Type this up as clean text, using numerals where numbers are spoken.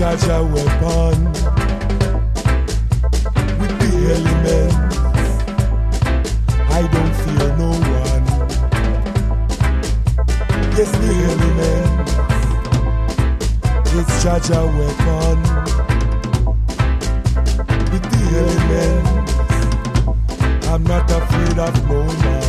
charge a weapon with the elements. I don't fear no one. Yes, the elements. It's charge a weapon with the elements. I'm not afraid of no man.